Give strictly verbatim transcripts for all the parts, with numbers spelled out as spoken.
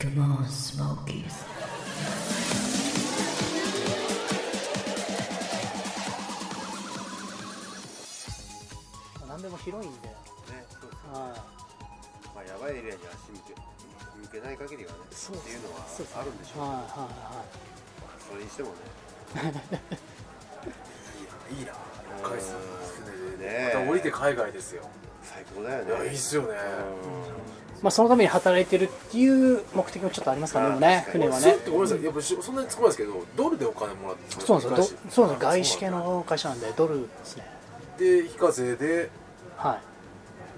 Come on, Smokies. 何でも広いんで、ね、 そうですね。 はい。 まあやばいエリアに足向け向けない限りはね、 そうっていうのはそうですねあるんでしょうけど、 はいはいはい。 それにしてもね。 いいな、いいな。海水船で、 ね、 また降りて海外ですよ。 最高だよね。 いや、いいっすよね。 まあそのために働いてるっていう目的もちょっとありますからね、でもね、船はね。 ごめんなさい、やっぱそんなに突っ込まないですけど、ドルでお金もらってそうなんですよ。そうなんですよ。外資系の会社なんでドルですね。 で、非課税で、 はい。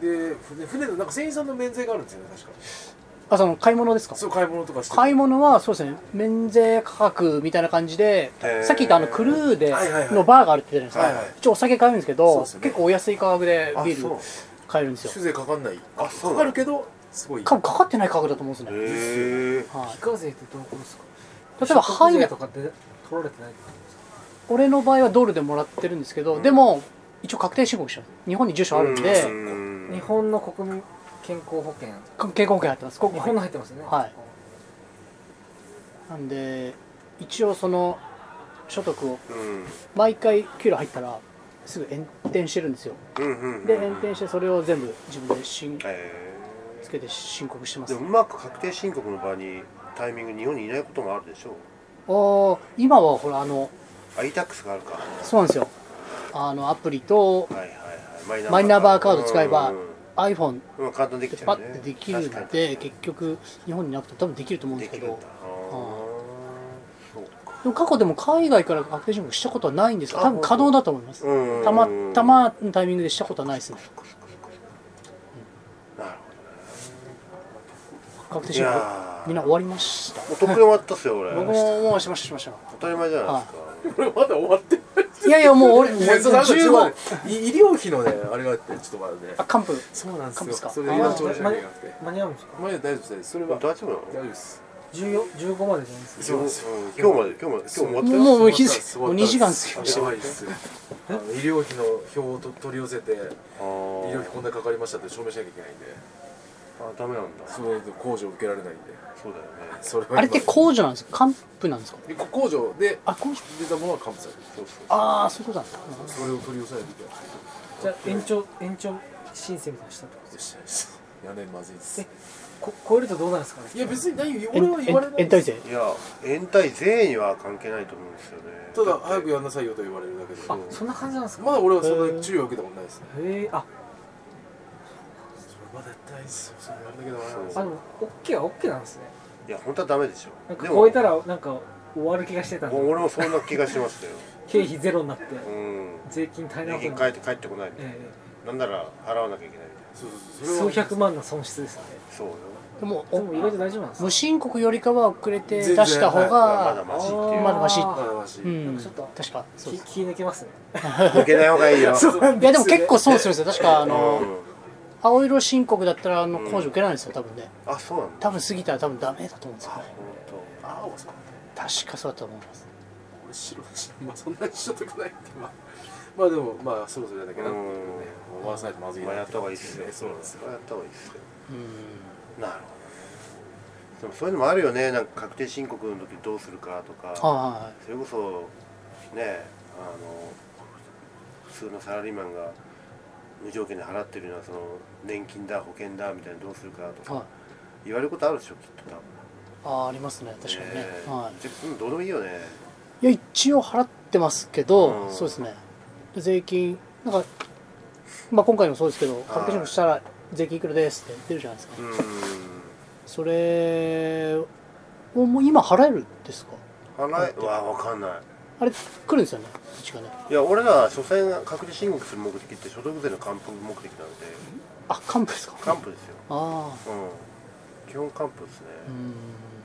で、船船のなんか船員さんの免税があるんですよね、確か。 あ、その買い物ですか？ そう、買い物とかして。 買い物はそうですね、免税価格みたいな感じで、さっき言ったあのクルーでのバーがあるって言ってたじゃないですか。一応お酒買えるんですけど、結構お安い価格でビール買えるんですよ。 酒税かかんない。 あ、そうかかるけど、すごい。 かかってない価格だと思うんですね。 へえ。 非課税ってどういうことですか？ 例えばハイヤとかで取られてない。 俺の場合はドルでもらってるんですけど、でも一応確定申告します。日本に住所あるんで、 日本の国民健康保険、 健康保険入ってます。 日本の入ってますよね。 はい。なんで一応その所得を毎回給料入ったらすぐ延転してるんですよ。で延転してそれを全部自分で申つけて申告してます。 でもうまく確定申告の場にタイミング日本にいないこともあるでしょう。ああ、今はほらあのアイタックス があるか。 そうなんですよ。あのアプリとはいはいはい。 マイナンバーカード使えば iPhone うん、簡単できちゃうね。 パッてできるので結局日本になくて多分できると思うんですけど。でも過去でも海外から確定申告したことはないんですけど、多分可能だと思います。たまたまのタイミングでしたことはないですね。 なるほどね。 確定申告みんな終わりました。 もうとっくに終わったっすよ俺。 僕ももうしましたしました。 当たり前じゃないですか。 俺まだ終わってない。 いやいやもう俺もうじゅうご医療費のねあれがあってちょっとまだね。 あ、還付。 そうなんですよ。 還付か。 それ今調整しなきゃいけなくて。 間に合うんですか？ 間に合う大丈夫です。それは大丈夫なの？ 大丈夫です。 じゅうよん、じゅうごまでじゃないですか。 そうですよ。 今日まで今日まで今日終わったよ。 もうもう日付もうにじかん過ぎました。 やばいです。医療費の表を取り寄せて医療費こんなかかりましたって証明しなきゃいけないんで。 あ、ダメなんだ。 そういう控除受けられないんで。 そうだよね。 それはあれって控除なんですか？還付なんですか？ 控除であ、控除出たものは還付される。 そうそう。 ああ、そういうことなんだ。 それを取り寄せないといけない。 じゃあ延長延長申請みたいなのしたってことでしたです。やねまずいです。 え、こ超えるとどうなんですかね？ いや別に何俺は言われない。 延滞税。 いや、延滞税には関係ないと思うんですよね。 ただ早くやんなさいよと言われるだけで。 あ、そんな感じなんですか？ まだ俺はそんな注意を受けたことないですね。 へえ、あ、 まだやってないですよ。それやんなきゃダメなんですあよ。 のオッケーはオッケーなんですね。 いや、本当はダメでしょ。 なんかでも超えたらなんか終わる気がしてたんで、 俺もそんな気がしましたよ。 経費ゼロになってうん。 税金大変な税ことになって、 金帰って帰ってこないみたいえな。なんなら払わなきゃいけないみたいな。 そうそうえ、 そう。それは数百万の損失ですよね。 そうよ。 でもでも意外と大丈夫なんですか？ 無申告よりかは遅れて出した方まだがマシっていう。 まだマシ。 まだマシ。 うんなんかちょっと確かそうです。 気気抜けますね。 抜けない方がいいよ。 いやでも結構損するんですよ。確かあのうん青色申告だったらあの控除受けないんですよ多分ね。 あ、そうなんだ。 多分過ぎたら多分ダメだと思うんですよね。 本青はさ、 確かそうだと思います。 俺白だし、まあそんなに所得ないってまあまあでもまあそろそろやらなきゃなっていうね。終わらせないとまずいな。 まあやった方がいいですよ。 そうなんですよ。 やった方がいいですよ。 うん。 なるほど。でもそういうのもあるよね。なんか確定申告の時どうするかとか。 はそれこそね、あの普通のサラリーマンが無条件で払ってるのはその年金だ保険だみたいなどうするかとかいはい。 言われることあるでしょきっと多分。 ああありますね確かにね。はじゃあどうでもいいよね。 い。いや一応払ってますけど、 うんそうですね。税金なんかまあ今回もそうですけど確定申告したら税金いくらですって出るじゃないですか。 うん。 それをもう今払えるんですか？ 払えわわかんない。 あれ来るんですよねうちがね。 いや俺らは所詮確定申告する目的って所得税の還付目的なのであ、還付ですか？ 還付ですよ。 ああ。 うん。基本還付ですね。 うん。 うん。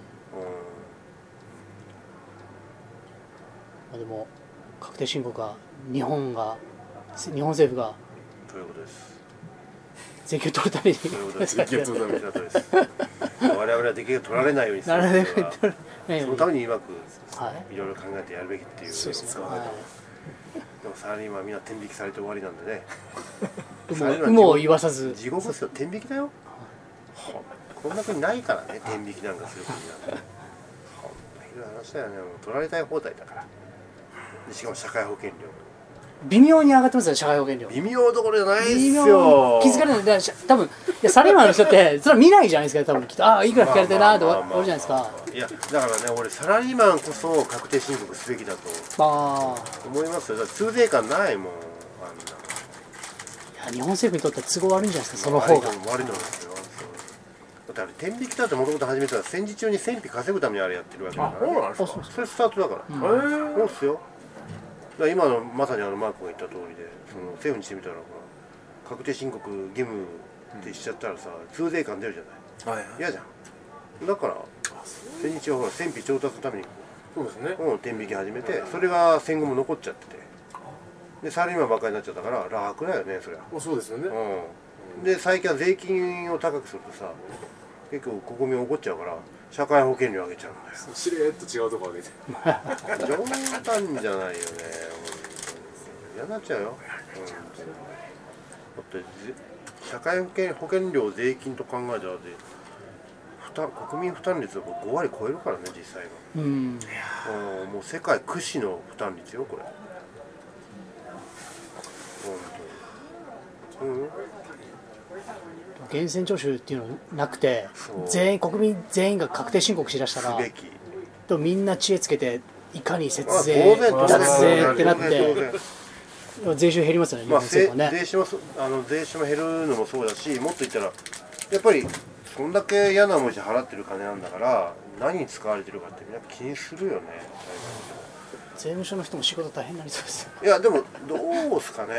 まあでも確定申告が日本が日本政府がということです。 税金を取るためにということです。税金を取るためになったです。我々は税金が取られないようにする。 なるべく取る。 そのためにうまくはいいろいろ考えてやるべきっていう。 そうですね。はいでもサラリーマンはみんな天引きされて終わりなんでね。 有無を有無を言わさず。 地獄ですよ。天引きだよ。 こんな国ないからね、天引きなんかする国なんて。ほんとひどい話だよね。もう取られたい放題だから。でしかも社会保険料微妙に上がってますよ、社会保険料。 微妙どころじゃないっす微妙よ。 気づかれない。だから多分いやサラリーマンの人ってそれは見ないじゃないですか。多分きっとああいくら聞かれてるなって終わるじゃないですか。 いやだからね、俺サラリーマンこそ確定申告すべきだとああ思いますよ。だって通税感ないもん、あんな。 いや日本政府にとっては都合悪いんじゃないですか、その方が。 悪いと思う悪いと思いますよ。だってあれ天引きだってもともと始めたら戦時中に戦費稼ぐためにあれやってるわけだあから、ね、 そうなんですか。 それスタートだから、 うんへそうっすよ。だから今のまさにあのマークが言った通りで、その政府にしてみたらほら確定申告義務ってしちゃったらさ、通税感出るじゃない。 はいはい。 嫌じゃん。だから戦時中はほら戦費調達のためにそうですね。 うん天引き始めて、それが戦後も残っちゃってて、でサラリーマンばっかりになっちゃったから楽だよねそりゃ。 もうそうですよね。 うん、で最近は税金を高くするとさ、結構国民怒っちゃうから社会保険料上げちゃうんだよ。 しれーっと違うとこ上げて。 冗談じゃないよね。嫌になっちゃうよ、うん、だってぜ社会保険保険料税金と考えたらで負担国民負担率はご割超えるからね実際は。 うんうんもう世界屈指の負担率よこれ。本当に。うん源泉徴収っていうのなくてそう全員国民全員が確定申告しだしたらすべき。 とみんな知恵つけていかに節まあ税当然当然脱税ってなっ当然当て然税収減りますよね、日まあ、税本政府はね。 税収もそあの税収も減るのもそうだし、もっと言ったらやっぱりそんだけ嫌な思いして払ってる金なんだから何に使われてるかってみんな気にするよね。 税務署の人も仕事大変になりそうですよ。 いやでもどうすかね。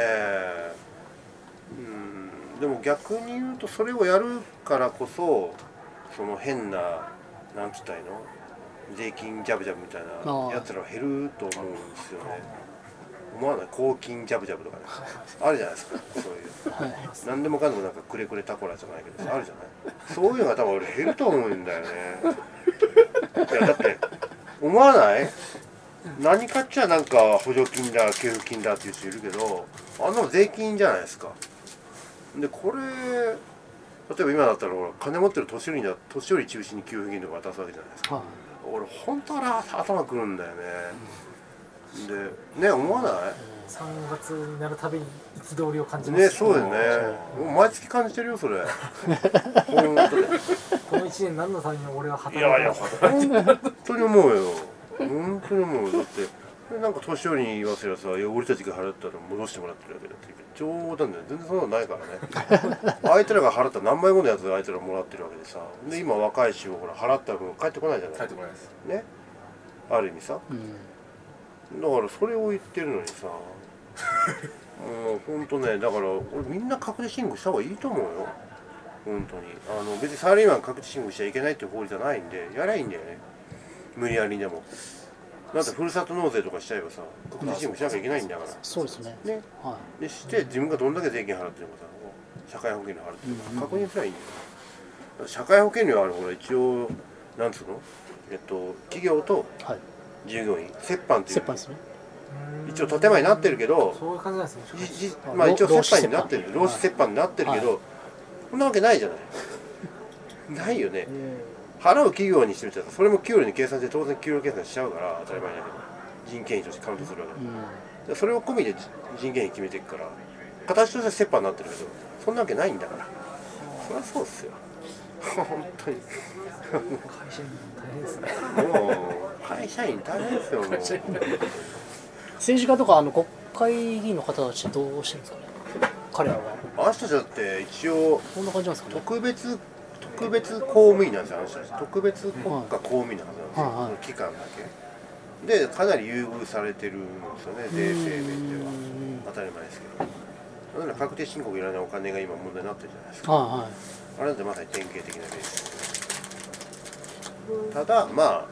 うんでも逆に言うとそれをやるからこそその変ななんつったらいいの税金ジャブジャブみたいなやつらは減ると思うんですよね。思わない？公金ジャブジャブとかねあるじゃないですか、そういう、はい、何でもかんでもなんかくれくれタコラじゃないけどあるじゃない。そういうのが多分俺減ると思うんだよね。いやだって思わない？何かっちゃなんか補助金だ給付金だっていう人いるけど、あんなの税金じゃないですか。でこれ例えば今だったら金持ってる年寄りには年寄り中心に給付金とか渡すわけじゃないですか、はい、俺本当は頭くるんだよね、うん、でね思わない？ さんがつになるたびに憤りを感じますね。そうだよね。毎月感じてるよそれ本当にこのいちねん何のために俺は働いいやいやたの本当に思うよ。本当に思う。だってなんか年寄りに言わせればさ、いや俺たちが払ったら戻してもらってるわけだって冗談だよ。全然そんなのないからね相手らが払った何倍ものやつ相手らもらってるわけでさ、で今若い衆ほら払った分返ってこないじゃない。 帰ってこないですね、ある意味さ、うん、だからそれを言ってるのにさもう本当ね、だから俺みんな確定申告した方がいいと思うよ本当に。あの別にサラリーマン確定申告しちゃいけないっていう法律じゃないんでやりゃいいんだよね、無理やりでも。だってふるさと納税とかしちゃえばさ確定申告しなきゃいけないんだから。 そうですね。 ね、はい、でして自分がどんだけ税金払ってるのかさ、社会保険料払ってるのか確認すればいいんだよ。社会保険料はほら一応なんつうの、えっと企業と従業員、はい、折半っていう、 折半ですね。 一応建前になってるけど、 そういう感じなんですね。 まあ一応折半になってる、労使折半になってるけど、はい、こんなわけないじゃないないよね。払う企業にしてみたらそれも給料に計算して当然給料計算しちゃうから当たり前だけど人件費としてカウントするわけだ、うん、それを込みで人件費決めていくから形として折半になってるけどそんなわけないんだから、そりゃそうっすよ本当に会社員大変ですね。 もう会社員大変ですよもう政治家とかあの国会議員の方たちどうしてるんですかね、彼らは。 あの人たちだって一応こんな感じなんですかね。 特別特別公務員なんですよ、あの人たち。特別国家公務員のはずなんですよ、はい、その期間だけでかなり優遇されてるんですよね、税制面では。当たり前ですけど、だから確定申告いらないお金が今問題になってるじゃないですか、はいはい、あれなんてまさに典型的な例ですただ、まあ、まあ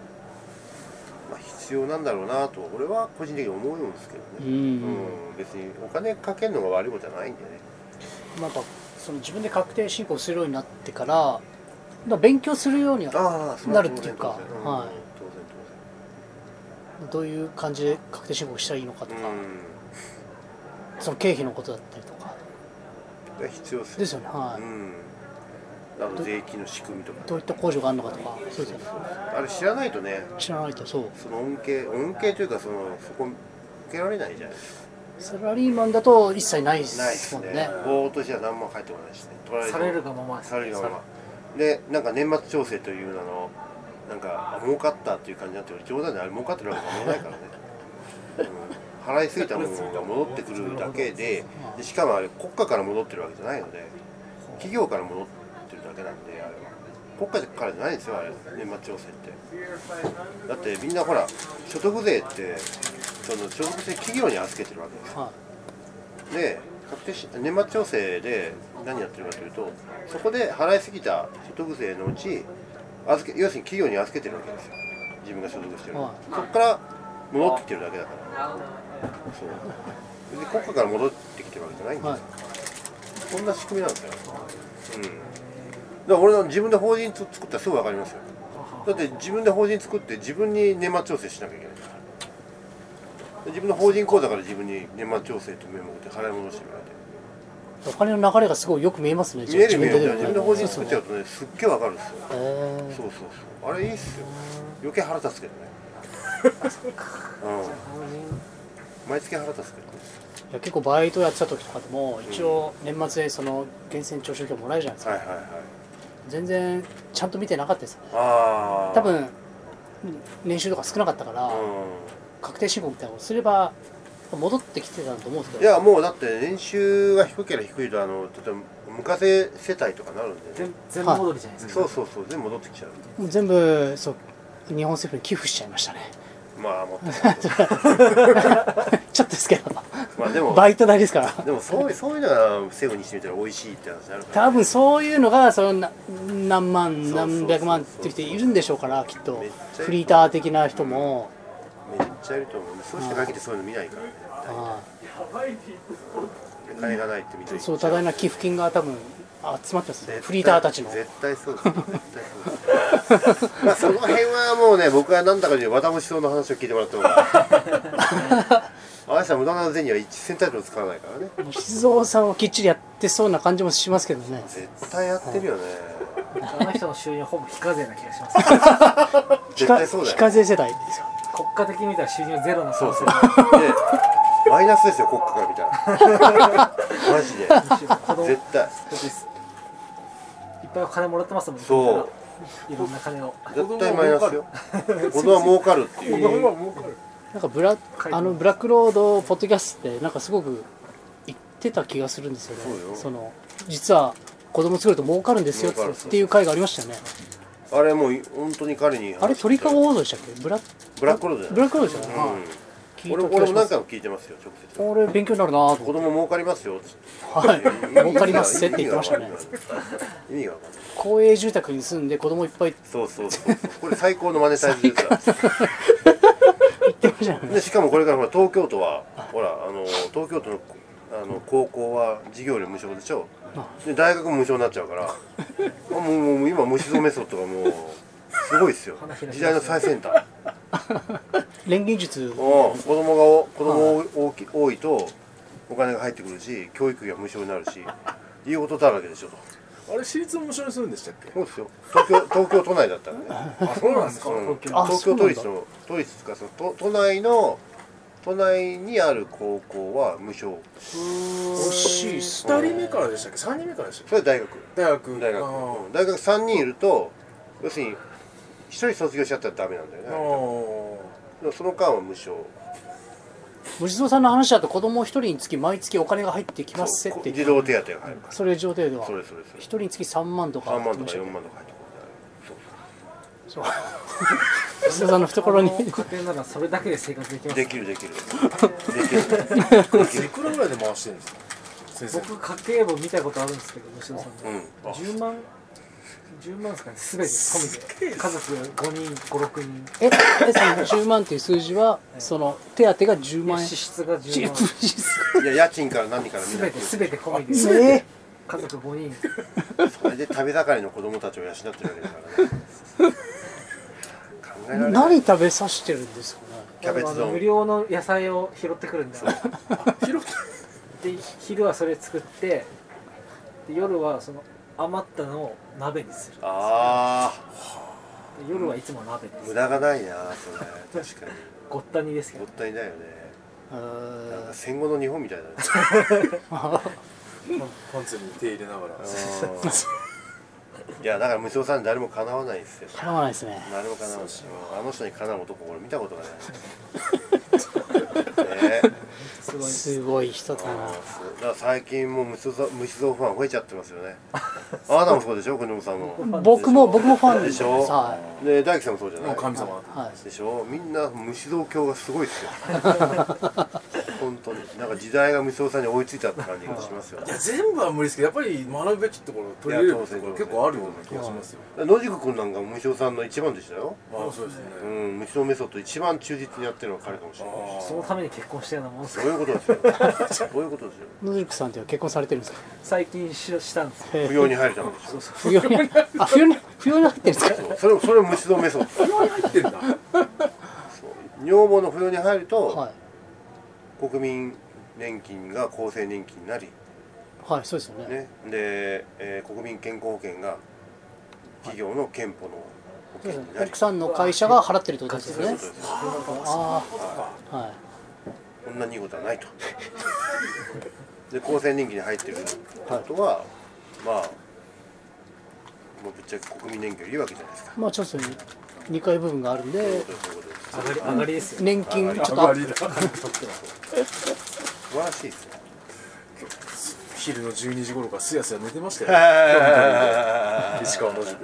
必要なんだろうなと俺は個人的に思うんですけどね、うん、うん、別にお金かけるのが悪いことじゃないんでね。 なんかその自分で確定申告するようになってから、だから勉強するようにはなるっていうか、はい、どういう感じで確定申告したらいいのかとか、うん、その経費のことだったりとか必要ですよ、 ですよね、はい、 うん、 あの税金の仕組みとかどういった控除があるのかとか、そうですよね。 あれ知らないとね、 知らないと、そう。 その恩恵恩恵というかそのそこ受けられないじゃないですか。 サラリーマンだと一切ないでないですすねもんね。 ぼーっとじゃ何も返ってこないしね、取られされるがままですされるがままで、なんか年末調整という名のなんかあ儲かったっていう感じになってる、冗談であれ儲かってるわけじゃないからね、うん、払いすぎたものが戻ってくるだけで、でしかもあれ国家から戻ってるわけじゃないので、企業から戻ってるだけなんで、あれは国家からじゃないんですよ、あれ年末調整って。だってみんなほら所得税ってその所得税企業に預けてるわけですよ、 はで確定し年末調整で何やってるかというと、そこで払いすぎた所得税のうち預け要するに企業に預けてるわけですよ、自分が所得してる、 はいそこから戻ってきてるだけだから、そうで国家から戻ってきてるわけじゃないんですよ、 はいそんな仕組みなんですよ、うん、だから俺は自分で法人作ったらすぐ分かりますよ。だって自分で法人作って自分に年末調整しなきゃいけないから、自分の法人口座から自分に年末調整とメモって払い戻してもらえて、 い。お金の流れがすごいよく見えますね。 見える見える、 で自分で法人作っちゃうとね、すっげえわかるんですよ。 へーそうそうそう、あれいいっすよ。余計腹立つけどね。うん、毎月腹立つけどね。 いや結構バイトやってた時とかでも一応年末でその源泉徴収票もらえるじゃないですか、 はいはいはい。 全然ちゃんと見てなかったです。 ああ。 多分年収とか少なかったから、 う確定申告みたいなのをすれば戻ってきてたと思うんですけん。 ど、 いやもうだって年収が低ければ低いとあの例えば無課税世帯とかなるんで、ね、 全全部戻りじゃないですか、 そうそうそう全部戻ってきちゃう。 もう全部そう日本政府に寄付しちゃいましたね。 まあもっとちょっとですけど、 まあでもバイト代ですから。 でもそういうそういうのが政府にしてみたら美味しいって話になるから、 多分そういうのがそのな何万そうそうそう何百万っていう人いるんでしょうから、きっとめっちゃいるフリーター的な人も、 めっちゃいると思う。そうして限ってそういうの見ないからね。 あ金がないって見てあそう多大な寄付金が多分集まってますね、 絶対フリーターたちの。 絶対そうです絶対そうですまあその辺はもうね、僕はなんだかに綿虫草の話を聞いてもらった方があの人は無駄な銭はいちセンタイトル使わないからね。 静蔵さんはきっちりやってそうな感じもしますけどね。 絶対やってるよね、 あの人の収入はほぼ非課税な気がします絶対そうだよ。 非課税世代ですよ。 国家的に見たら収入ゼロなそうそう可能でマイナスですよ、国家から見たらマジで性が子供絶対ですいっぱいお金もらってますもんね。 そういろんな金を絶対マイナスよ。子供は儲かるっていう。 子供は儲かる。 なんかブラあのブラックロードポッドキャストってなんかすごく言ってた気がするんですよね。 そうよその実は子供作ると儲かるんですよ儲かるっていう回がありましたよね。 あれもう本当に彼にあれ鳥かご放送でしたっけ？ブラブラックロードじゃない。 ブラックロードでしたよね。 うん聞い俺た気がします。 俺も何回も聞いてますよ、直接。 俺勉強になるなぁと子供儲かりますよっつって。 はい儲かりますって言ってましたね。 意味がわかんない。 公営住宅に住んで子供いっぱいそうそうそう。これ最高のマネタイズですから。 言ってましたよね。 でしかもこれからほら東京都はほらあの東京都のあの高校は授業料無償でしょ。で大学も無償になっちゃうから。あもうもう今虫染メソッドがもうすごいですよ。時代の最先端。 錬金術お子供がお子供大き多いとお金が入ってくるし、教育費が無償になるし、いいことだらけでしょと。 あれ私立を無償にするんでしたっけ？ そうですよ。東京東京都内だったらね。 あ、そうなんですか。 うん、 あ東京都立の都立かその都都内の都内にある高校は無償。 惜しいっす二人目からでしたっけ？三人目からでしたっけ？ それ大学。 大学。 大学。 あうん大学さんにんいると要するにひとり卒業しちゃったらダメなんだよあ。 ね。 あでもその間は無償。 虫蔵さんの話だと子供一人につき毎月お金が入ってきますって児童手当が入るから。 それ上程度はそれそれそれ。 一人につきさんまんとかさんまんとか入ってよんまんとか入ってくるんだよ。そうそう。 虫蔵さんの懐にこの家庭ならそれだけで生活できます。 できるできるできるいくらぐらいで回してるんですか？先生。 僕家計簿見たことあるんですけど、吉田さんの、 うんじゅうまんじゅうまんですかね、すべて込みで家族ごにんごろくにん、 ええそのじゅうまんっていう数字はその手当がじゅうまん円支出がじゅうまん、 いや家賃から何からみんなすべてすべて込みでえ家族ごにん、 それで食べ盛りの子供たちを養ってるわけですからね考えられない。 何食べさせてるんですかね。 キャベツ丼あの無料の野菜を拾ってくるんで、 広く。 で昼はそれ作って、で夜はその余ったのを鍋にする。 あで夜はいつも鍋です。 あ無駄がないなそれ確かにごったにですけどもっ。たいないよねうなんかーん戦後の日本みたいだねパンツに手入れながらうんいやだから無償さんに誰もかなわないんですよかなわないですね。 誰もかなわないあの人にかなう男俺見たことがないねすごい。 すごい人だな。 だから最近もう虫蔵虫蔵ファン増えちゃってますよねあなたもそうでしょ国本さんも僕も僕もファンですでしょはで大樹さんもそうじゃないもう神様い。はい。 でしょみんな虫蔵教がすごいですよ本当になんか時代が虫蔵さんに追いついたって感じがしますよいや全部は無理ですけどやっぱり学ぶべきところ取り入れるべきところ結構あるような気がしますよ野宿君なんか虫蔵さんの一番でしたよああそうですねうん虫蔵メソッド一番忠実にやってるのは彼かもしれないそのために結婚したようなもんですそういうことですよそういうことですよ野宿さんっては結婚されてるんですか。 最近ししたんですよ。 へー不要に入るためでしょ不要にあ不要に不要に入ってるんですか。 そうそれそれを虫蔵メソッド不要に入ってんだそう女房の扶養に入ると、 はい国民年金が厚生年金になり、 はいそうですよね。 ね、で、えー国民健康保険が企業の健保の保そう険になり、 ですね奥さんの会社が払ってるってことですよねそういうこと。ですよああはい。 こんなにいいことはないとで厚生年金に入ってることは、まあもうぶっちゃけ国民年金よりいいわけじゃないですかまあちょっとにかい部分があるんでそういうことですそういうことです上がり上がりですよ。 年金ちょっとアップ上がりだ彼にとっては。 素晴らしいですね昼のじゅうにじ頃からすやすや寝てましたよ今日の石川の塾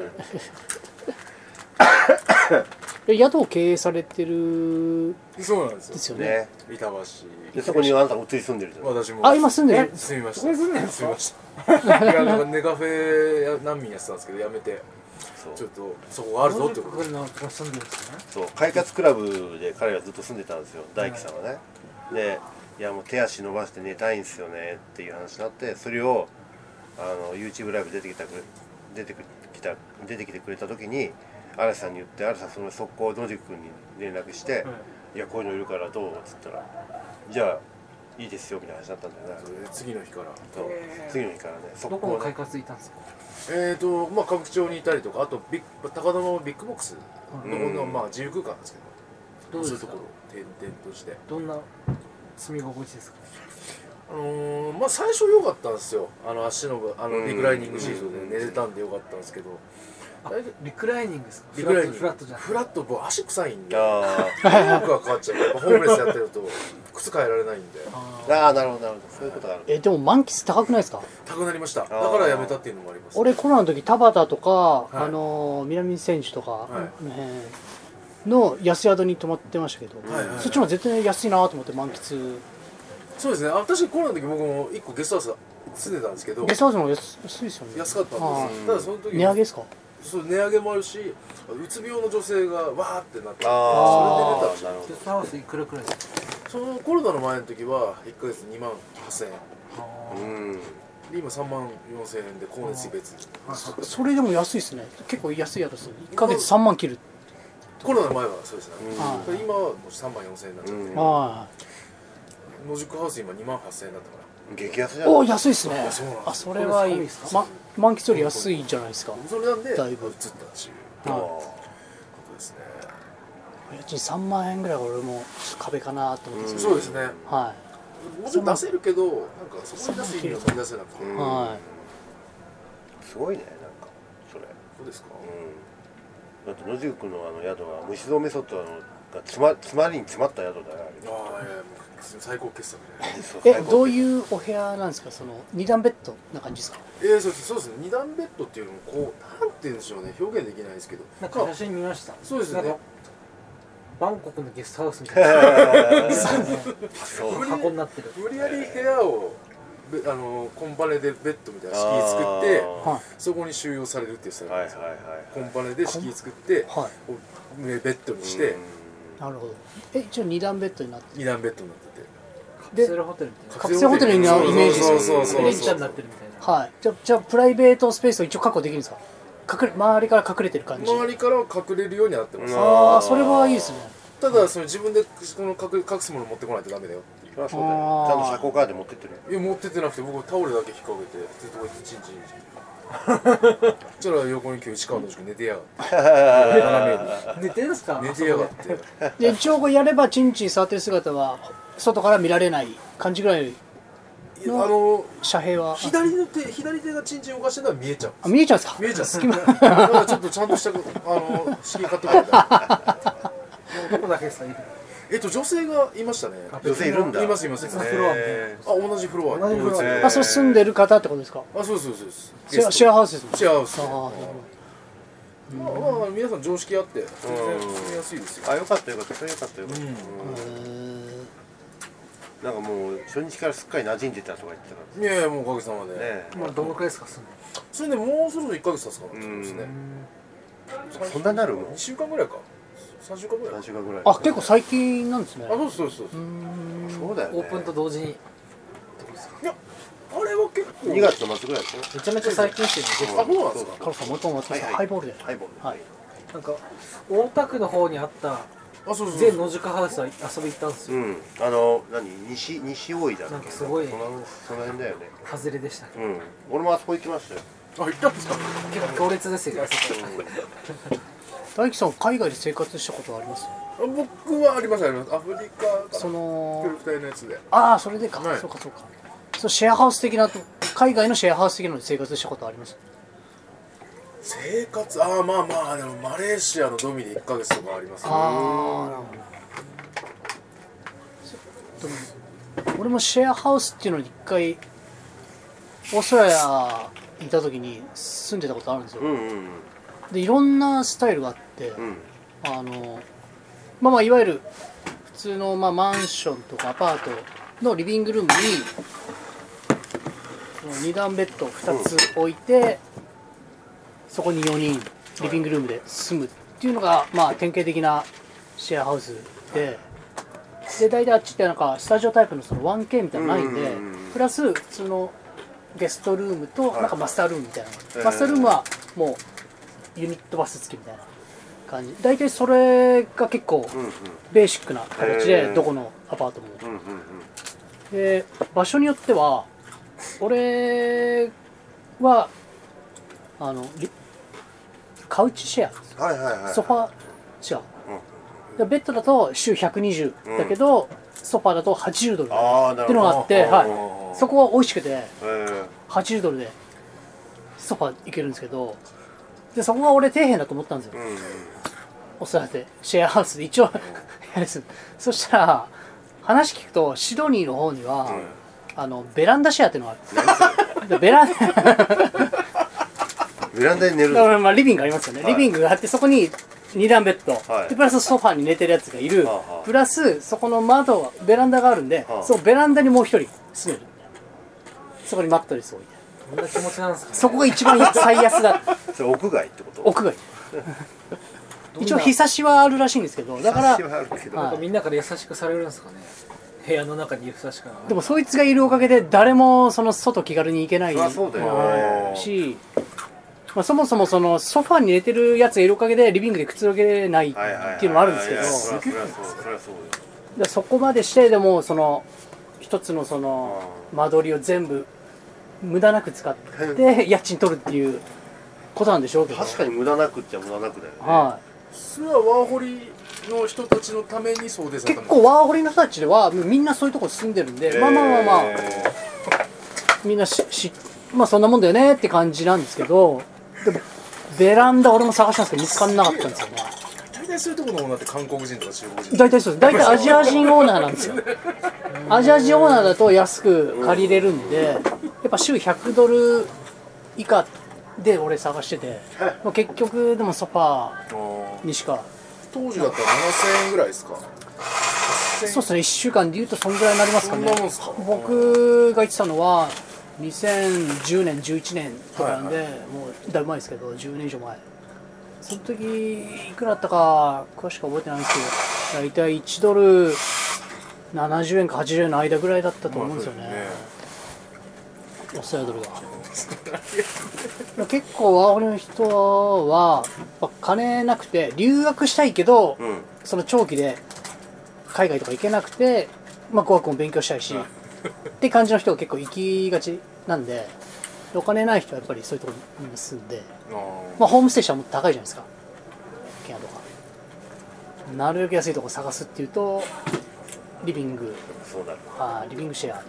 え宿を経営されてるそうなんですよですよね。 ね板橋でそこにあなた移り住んでるじゃない私もあ今住んでる。 住みました住みましたいやなんかネカフェ難民やってたんですけどやめてそうちょっとそこがあるぞってことでここになんか住んでるんですよね。 そう快活クラブで彼はずっと住んでたんですよ大樹さんはね、でいやもう手足伸ばして寝たいんですよねっていう話になってそれをあの YouTube ライブ出てきたくれ出てきた出てきてくれた時に嵐さんに言って嵐さんその速攻野宿君に連絡して「いやこういうのいるからどう?」っつったら「じゃあいいですよ」みたいな話だったんだよねそれで次の日からそう次の日からね速攻ねどこの快活いたんですか。 えーとまあ歌舞伎町にいたりとかあとビッ高田のビッグボックスの方のうんまあ自由空間なんですけどどうですかそういうところを転々としてどんな住み心地ですか。 あのー、まあ最初良かったんですよあの足のあのうんリクライニングシートで寝れたんで良かったんですけどあリクライニングですか。 リクライニングフラットじゃなくてフラット僕足臭いんであ僕が変わっちゃうやっぱホームレスやってると靴変えられないんであーあーなるほどなるほどそういうことがあるえでも満喫高くないですか。 高くなりましただからやめたっていうのもあります俺コロナの時田端とか、 いあのー南千住とか、 はいねの安宿に泊まってましたけど、 はいはいそっちの方が絶対安いなと思って満喫。 そうですねあ確かにコロナの時僕もいっこゲストハウス住んでたんですけどゲストハウスの方が安安いですよね。 安かったんですただその時値上げですか。 そう値上げもあるしうつ病の女性がわーってなってあそれで出たあなるほゲストハウスいくらくらいですか。 そのコロナの前の時はいっかげつにまんはっせんえんどうんで今さんまんよんせんえんで光熱費別それでも安いですね。結構安い宿ですね。いっかげつさんまん切る。 コロナの前はそうですねはいこれ今はもうさんまんよんせんえんになっちゃってうんは野宿ハウス今にまんはっせんえんだったから激安じい。おおゃない安いですね。 そうなんですよあそれはいい。 これすごいっすま満喫より安いじゃないですか。 それなんで移っただいぶっていうはことですねい。家賃さんまんえんぐらいが俺も壁かなと思ってますけど。 そうですねはもちろん出せるけどなんかそこに出す意味が見出せなくてうんいはすごいねなんかそれそうですかうんだって野宿君のあの宿は虫蔵メソッドのがつま詰まりに詰まった宿だよああいやいやもう最高傑作であれそうい。え最高どういうお部屋なんですか。その二段ベッドな感じですか。 えー、そうですそうですね二段ベッドっていうのもこうなんて言うんでしょうね表現できないですけどなんか写真見ました。 そうですねなんかバンコクのゲストハウスみたいなそう箱になってる。 無理やり部屋をべあのコンパネでベッドみたいな敷居作ってはいそこに収容されるっていうスタイルはいなんですよはいはいコンパネで敷居作ってはい。 こう上ベッドにしてなるほど。え一応二段ベッドになって二段ベッドになっててカプセルホテルみたいな。 カプセルホテルのイメージですよねそうそうそうそうベンチャーになってるみたいな。 はい。じゃじゃあプライベートスペースを一応確保できるんですか。隠れ周りから隠れてる感じ。 周りから隠れるようになってます、 ああそれはいいですね。 ただその自分でこの隠隠すもの持ってこないとダメだよっていうそりゃそうだよちゃんと遮光カーで持ってってるよいや持ってってなくて僕タオルだけ引っ掛けてずっとこうやってチンチンチンちょっと横に今日市川の塾寝てやがって斜めに寝てるんですか？ 寝てやがってで一応こうやればチンチン触ってる姿は外から見られない感じぐらいあの遮蔽は左の手左手がチンチン動かしてるのは見えちゃうあ見えちゃうんですか？ 見えちゃう隙間だからちょっとちゃんとしたあの敷居買ってくれたどこだけですか？ えっと女性がいましたね女性いるんだ。 いますいますいます別のフロアえあ同じフロア同じフロアえーあそれ住んでる方ってことですか？ あそうですそうですシェアシェアハウスですもんシェアハウスあーまあまあ皆さん常識あって全然住みやすいですよあよかったよかったそれよかったよかった。 うんうんなんかもう初日からすっかり馴染んでたとか言ってたかいやいやもうおかげさまでらね。 今どのくらいですか？住んでそれでもうそろそろいっかげつ経つかなってことですねそんなになるのにしゅうかんぐらいかさんしゅうかんぐらい何週間ぐらい。 あ結構最近なんですね。 あそうですそうですそうですそうだよね。 オープンと同時にいやあれは結構にがつの末ぐらいですね。 めちゃめちゃ最近してるんであそうなんですかカロさんもう一本待ってください、 はいはいハイボールで。 ハイボール。 はい。 なんか大田区の方にあったあそうそうそう全野宿ハウスは遊び行ったんですよ。 うん。あの何西西大井だっけ。 なんかすごいそのその辺だよね。 外れでしたけどうん。俺もあそこ行きましたよ。 あ行ったんですか結構強烈ですよ。あそこ大樹さん海外で生活したことはあります？ 僕はありますありますアフリカかその協力隊のやつでああそれでか、 はいそうかそうか。そうシェアハウス的なと海外のシェアハウス的なので生活したことはあります？ 生活ああまあまあでもマレーシアのドミでいっかげつとかありますねああなるほど。でも俺もシェアハウスっていうのに一回オーストラリアにいた時に住んでたことあるんですよ。 うんうんでいろんなスタイルがあって、 うん。 あのまあまあいわゆる普通のまあマンションとかアパートのリビングルームにそのに段ベッドふたつ置いて、そこによにんリビングルームで住むっていうのがまあ典型的なシェアハウスで、で大体あっちってなんかスタジオタイプのその ワンケー みたいなのないんで、 うんうんうんプラス普通のゲストルームとはいなんかマスタールームみたいなのがある、 へーマスタールームはもうユニットバス付きみたいな感じ、大体それが結構うんうんベーシックな形へーでどこのアパートも、 うんうんで場所によっては俺はあのリカウチシェアですうん。はいはいはい。 ソファー違ううん。 でベッドだと週ひゃくにじゅうだけど、ソファーだとはちじゅうドルああなるほど。 っていうのがあって、 あーはい、そこは美味しくてえーはちじゅうドルでソファー行けるんですけど、でそこが俺底辺だと思ったんですよ、 うんうん。 おそらくシェアハウスで一応やるんですそしたら話聞くとシドニーの方には、あのベランダシェアっていうのがあるでベランダベランダに寝るだからまあリビングありますよね、 はいリビングがあってそこにに段ベッド、 はいでプラスソファーに寝てるやつがいる、 はあはあプラスそこの窓はベランダがあるんで、 はあそのベランダにもう一人住める、そこにマットレスを置いて、 どんな気持ちなんですかね。 そこが一番最安だそれ屋外ってこと？ 屋外一応日差しはあるらしいんですけど、だから日差しはあるけどはいなんかみんなから優しくされるんですかね。部屋の中に優しく。 でもそいつがいるおかげで誰もその外気軽に行けないそりゃそうだよねし、まあ、そもそもそのソファに寝てるやつがいるおかげでリビングでくつろげないってはいはいはいいうのもあるんですけど、 いやいやそりゃそりゃそうそりゃそうよ。 でそこまでしてでもその一つのその間取りを全部無駄なく使って家賃取るっていうことなんでしょうけど、 確かに無駄なくっちゃ無駄なくだよね。 はいそれはワーホリの人たちのためにそうです結構ワーホリの人たちではみんなそういうとこ住んでるんで、まあまあまあまあえみんなししまあそんなもんだよねって感じなんですけど、でもベランダ俺も探したんですけど見つからなかったんですよね。 大体そういうところの女って韓国人とか中国人大体そうです、大体アジア人オーナーなんですよ。アジア人オーナーだと安く借りれるんで、やっぱ週ひゃくドル以下で俺探してて、まあ結局でもソファーにしか、 当時だったらななせんえんぐらいですか。 そうですね、いっしゅうかんでいうとそんぐらいになりますかね。 そんなもんすか。 僕が言ってたのはにせんじゅうねんじゅういちねんとかなんで、 はいもうだいぶ前ですけどじゅうねん以上前、その時いくらだったか詳しく覚えてないんですけど、大体いちドルななじゅうえんかはちじゅうえんの間ぐらいだったと思うんですよね、オーストラリアドルが結構ワーホリの人はやっぱ金なくて留学したいけど、 うんその長期で海外とか行けなくて、まあ、語学も勉強したいしって感じの人が結構行きがちなんで、 お金ない人はやっぱりそういうところに住んで、 あまあ、ホームステイしたらもっと高いじゃないですか、ケアとか。なるべく安いところ探すっていうとリビング、 そうだろあリビングシェア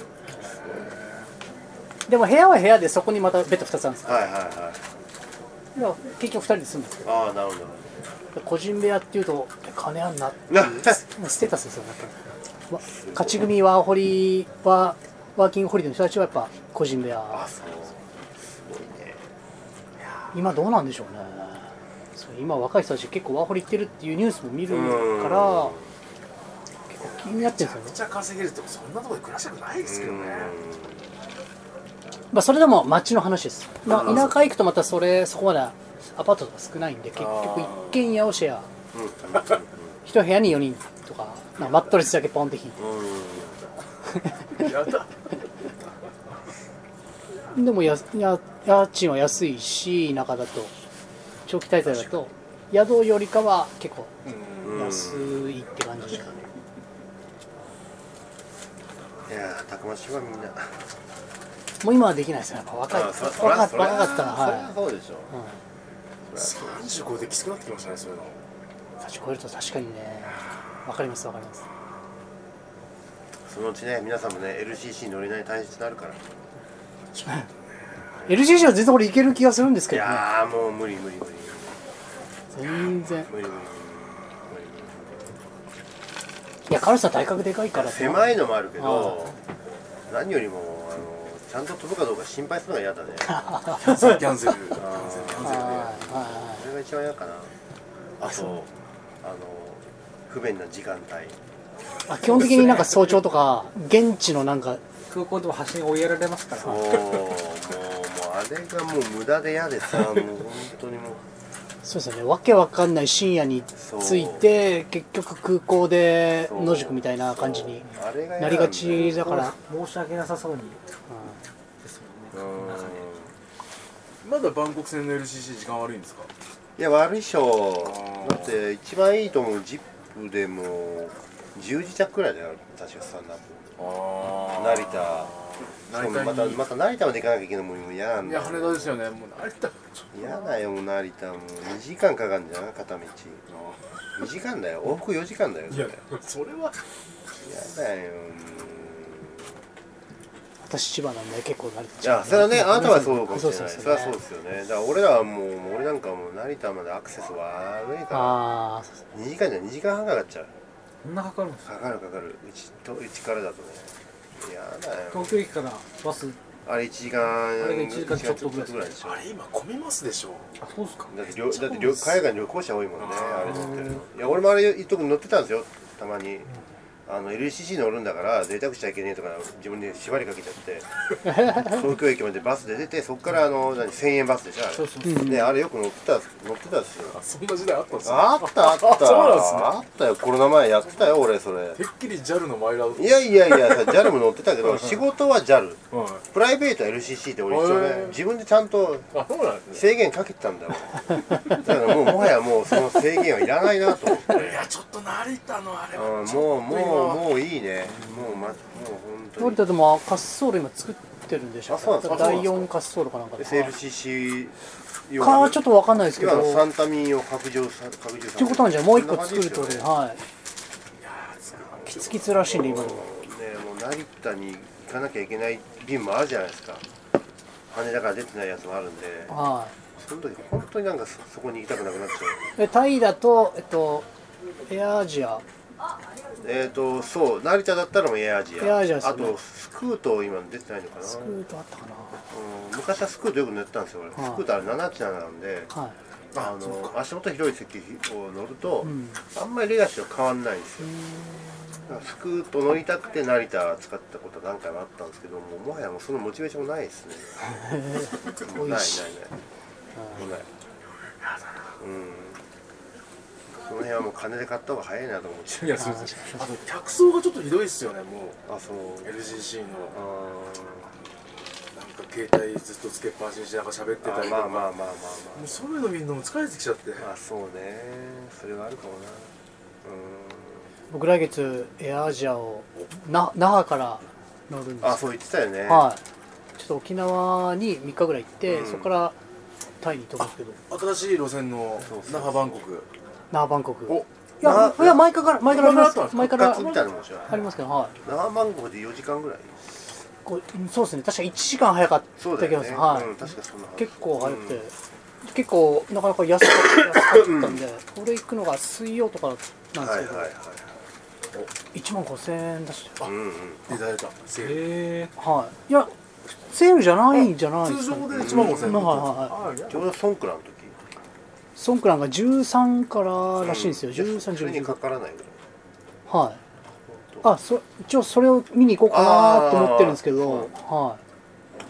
でも部屋は部屋でそこにまたベッドふたつあるんですよ、 はいはいはい。 でも結局ふたりで住むんですけど、 ああなるほど。 個人部屋っていうと金あんなっていうステータスですよね。やっぱり勝ち組ワーホリはワーキングホリデーの人たちはやっぱ個人部屋。 あそう。すごいね。 今どうなんでしょうね。そう今若い人たち結構ワーホリ行ってるっていうニュースも見るから結構気になってるんですよね。 めちゃくちゃ稼げるってそんなところで暮らしたくないですけどね。 まあそれでも町の話です。まあ、田舎行くとまたそれそこまでアパートとか少ないんで結局一軒家をシェア、一部屋によにんとか、なんかマットレスだけポンって引いてやだでもやや家賃は安いし、田舎だと長期滞在だと宿よりかは結構安いって感じですかね。 いやーたくましいわみんな。 もう今はできないですよ。やっぱ若い若あそか若そりゃかったら、 そりゃはそうでしょ。 い、 さんじゅうごできつくなってきましたね、そういうの。 うん、立ち超えると確かにね、わかりますわかります。 そのうちね皆さんもね エルシーシー 乗れない体質になるから。 エルシーシー は全然これいける気がするんですいけどね。 やーもう無理無理無理全然。 無理無理無理無理いや、カルさん体格でかいから狭いのもあるけどは何よりもあのちゃんと飛ぶかどうか心配するのが嫌だね。 キャンセルキャンセルキャンセルではいはそれが一番嫌かな。あとあの不便な時間帯。 い。あ、基本的になんか早朝とか現地のなんか空港でも端に追いやられますから。 そうもうもうあれがもう無駄で嫌でさもう本当にもうそうですよね、わけわかんない深夜に着いて結局空港で野宿みたいな感じにあれが嫌なりがちだから、 申し訳なさそうにうですうもんね。 んまだバンコク線の エルシーシー 時間悪いんですか？ いや悪いっしょ。 あーだって一番いいと思うジップでもじゅうじ弱くらいだよ確かスタンダップ。 あー成田成田にそうまたまた成田まで行かなきゃいけないのも嫌なんだよ。 いや羽田ですよね。もう成田嫌だよもう成田もうにじかんかかるんじゃん片道。にじかんだよ往復よじかんだよ。 いやそれは嫌だよ。 私千葉なんで結構慣れていやそれはねあなたはそうかもしれない。 そうそそうそうれはそうですよね。だから俺らはもうもう俺なんかもう成田までアクセス悪いかああらにじかんじゃにじかんはんかかっちゃう。 そんなかかるんですか？ かかるかかるうちとうちからだとね。嫌だよ。 東京駅からバス。 あれいちじかんあれがいちじかんちょっとぐらいぐらいでしょ。 あれ今混みますでしょ。 あ、そうですか。 だってりょだってりょ海外の旅行者多いもんねあれ乗ってるの。いや俺もあれ一時乗ってたんですよたまに。あの エルシーシー 乗るんだから贅沢しちゃいけねえとか自分で縛りかけちゃって東京駅までバスで出てそこからあの何せんえんバスでしょあれ。 そうそうそう。 ねあれよく乗ってた乗ってたんですよ。 あそんな時代あったんですね。 あったあったそうなんですね。 あったよコロナ前やってたよ俺それ。 てっきり ジャル のマイラウいやいやいや ジャル も乗ってたけど仕事は ジャルはい。 プライベートは エルシーシー って俺一応へねー自分でちゃんとあそうなんですね。 制限かけてたんだよだからもうもはやもうその制限はいらないなと思っていやちょっと成田のあれはうんもうもうもういいねもうまもう本当に成田でも滑走路今作ってるんでしょ。 あそうなんですかだいよん滑走路かなんかでエルシーシー 用かはちょっとわかんないですけど今のサンタミンを拡張さ拡充さっていうことなんじゃないもう一個作るってことで、 ねはいキツキツらしいんで今でももう成田に行かなきゃいけない便もあるじゃないですか羽田から出てないやつもあるんではその時本当になんかそそこに行きたくなくなっちゃうい。でタイだとえっとエアアジアえーとそう成田だったらもうエアアジアエアアジアですあよねとスクート今出てないのかなスクートあったかうん昔はスクートよく乗ってたんですよ俺、 はいスクートあれななはちなななんでな。はい。 あの足元広い席を乗ると、 うんあんまりレガシーは変わんないんですよだからスクート乗りたくて成田使ったことは何回もあったんですけどももはやもうそのモチベーションもないですねないないないもうないうんその辺はもう金で買った方が早いなと思っていやそうです。あと客層がちょっとひどいですよねもあそうう エルシーシー のあなんか携帯ずっとつけっぱなしにしながら喋ってたりとか。 ーまあまあまあまあまあもうそういうの見るのも疲れてきちゃって。 まあまあそうねそれはあるかもな僕来月エアアジアをな那覇から乗るんですよ。 うんあそう言ってたよねはい。 ちょっと沖縄にみっかぐらい行って、 うん、 そこからタイに飛ぶんですけど、 新しい路線の那覇バンコク那覇バンコク、 おいやいや前から前からあります前からみたいなもんでしょありますけど、はい、 那覇バンコクでよじかんぐらい、 こうそうですね、確かいちじかん早かった気がする、はい、うん、 確かそんな結構早くて、うん、結構なかなか安かったんで、これ行くのが水曜とかなんですけど、はいはいはい、いちまんごせんえん出して、 うんうん、 出た出たセール、 へー、はい、いやセールじゃないんじゃないですか、 通常でいちまんごせんえん、 うん、はいはい、 ちょうどソンクラの時、 ソンクランがじゅうさんかららしいんですよ、うん、じゅうさん、じゅうよん、 それにかからないぐらい、はい、あ、そ一応それを見に行こうかなと思ってるんですけど、はい、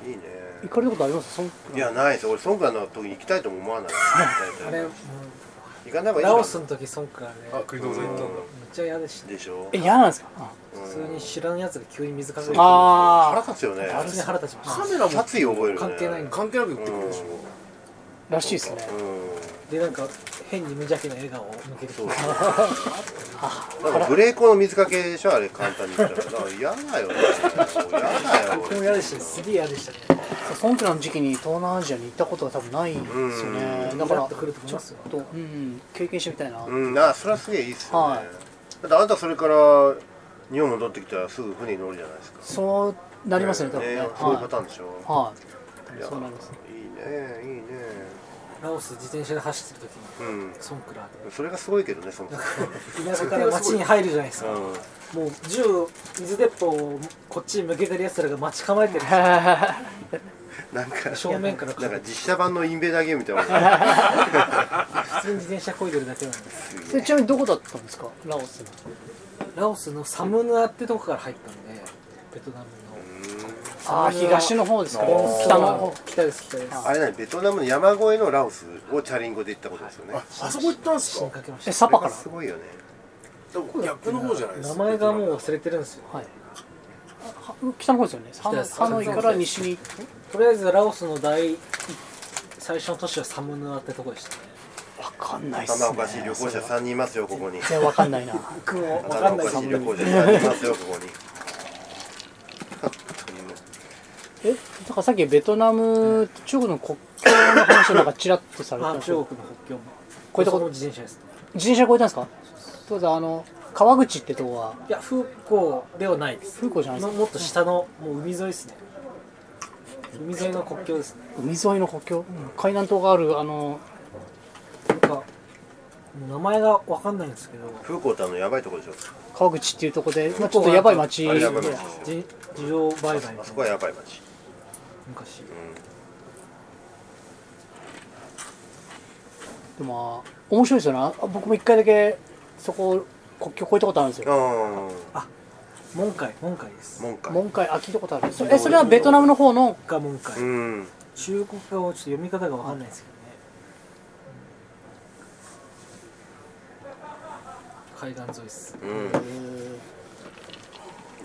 いいね。行かれたことあります？ソンクラン？ いや、ないです。俺ソンクランの時に行きたいとも思わない。 あれ、うん、 行かない方がいい。 ラオスの時ソンクランで、 あ、クリドーザ行ったんだ。 めっちゃ嫌でした。 でしょ。 え、嫌なんですか？ 普通に知らんやつが急に水かけて、 ああ、腹立つよね。 普通に腹立ちました。 カメラも殺意覚えるね。 関係ない関係なく言ってくるでしょ。 らしいですね。 でなんか変に無邪気な笑顔を向けてくる。 なんかブレーコの水かけでしょ、あれ簡単に言ったら。だから嫌だよね。嫌だよ。 僕も嫌でした。すげえ嫌でしたね。 ソンクランの時期に東南アジアに行ったことが多分ないんですよね。だからちょっと、うん、経験してみたいな。 うん、あ、それはすげえいいっすよね。 はい、 だってあなたそれから日本戻ってきたらすぐ船に乗るじゃないですか。 そうなりますね、多分ね。 そういうパターンでしょ。 はい。そうなります。 いいね、いいね。 ラオス自転車で走ってる時に、うん、ソンクラでそれがすごいけどね、その田舎から町に入るじゃないですか、うん、もう銃水鉄砲をこっちに向けてるやつらが待ち構えてるなんか正面からなんか実写版のインベーダーゲームみたいな普通に自転車こいでるだけなんですそれちなみにどこだったんですか、ラオスのラオスのサムヌアってとこから入ったんで、ベトナムのああ、東の方ですか、北の方、 北です、北です。 あれね、ベトナムの山越えのラオスをチャリンコで行ったことですよね。 あそこ行ったんですか？ え、サパからすごいよね。 逆の方じゃないですか。名前がもう忘れてるんですよ。 はい。北の方ですよね。ハノイから西に。 とりあえずラオスの大最初の都市はサムヌアってとこでしたね。 わかんないっすね。 頭おかしい旅行者さんにんいますよ、ここに。 全然わかんないな。 僕もわかんないです。 頭おかしい旅行者さんにんいますよ、ここに。 え、だからさっきベトナム、中国の国境の話をなんかちらっとされてたんです中国の国境もこういったこと自転車です。 自転車越えたんですか？そうだ、あの川口ってとこは。 いや、風光ではないです。 風光じゃないですか。 もっと下のもう海沿いですね。海沿いの国境ですね。 海沿いの国境、うん、海南島があるあのなんか名前がわかんないんですけど。 風光ってあのやばいところでしょ。 川口っていうところで、まあ、ちょっとやばい町。 あれやばい町。 自動売買。 あそこはやばい町。 昔、うん、 でも面白いですよね。僕も一回だけそこ国境越えたことあるんですよ。 あ、門海、門海です。 門海、 門海、あ、聞いたことある。それ、え、それはベトナムの方のが門海、うん、中国語はちょっと読み方がわかんないですけどね、うん、海岸沿いです、 うん、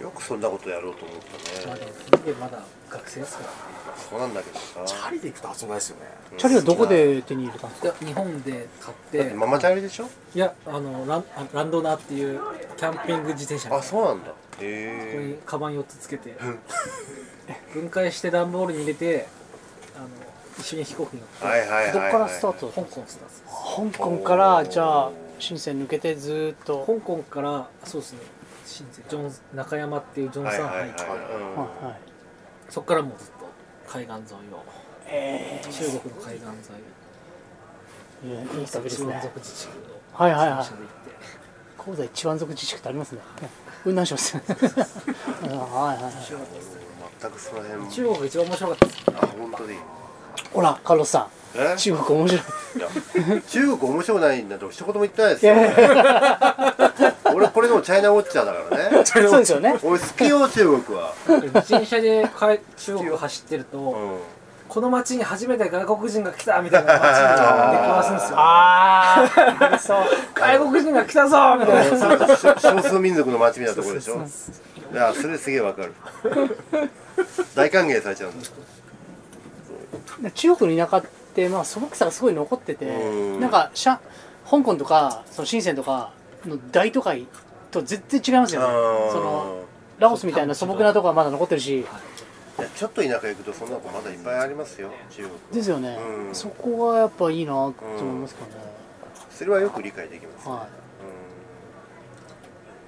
よくそんなことやろうと思ったね。 まあでもまだ学生ですからね。 そうなんだけどさ、 チャリで行くと遊んないですよね。 チャリはどこで手に入れたんですか？ いや、日本で買ってママチャリでしょ？ いや、あのラン、ランドナーっていうキャンピング自転車。 あ、そうなんだ。へえ。 ここにカバンよっつつけて分解して段ボールに入れて、あの一緒に飛行機に乗って、 はいはいはいはい、 どこからスタート？ 香港スタート。 香港からじゃあ深セン抜けてずーっと香港からそうですね、深センジョン中山っていうジョンさん入って、そこからもうずっと海岸沿いを、えー、中国の海岸沿い、いや、いい旅ですね。一湾族自治区のはいはいはい。神戸一湾族自治区ってありますね。雲南省です。はいはい。 全くその辺。 中国が一番面白かったです。 あ、本当に。 ほら、カルロスさん。中国面白い。 いや、中国面白くないんだと一言も言ってないですよ。俺これでもチャイナウォッチャーだからね。 そうですよね。 俺好きよ、中国は。 自転車で中国走ってると、うん、この街に初めて外国人が来たみたいな街に出くわすんですよ。ああ、そう。外国人が来たぞみたいな。 少数民族の街みたいなところでしょ。いや、それすげえわかる。大歓迎されちゃうんだ。 中国の田舎ってまあ素朴さがすごい残ってて、なんか香港とかその深センとかの大都会と全然違いますよね。そのラオスみたいな素朴なとこはまだ残ってるし、 いやちょっと田舎行くとそんな子まだいっぱいありますよ中国ですよね、 うん、 そこがやっぱいいなと思いますかね、 うん、それはよく理解できますね、はい 、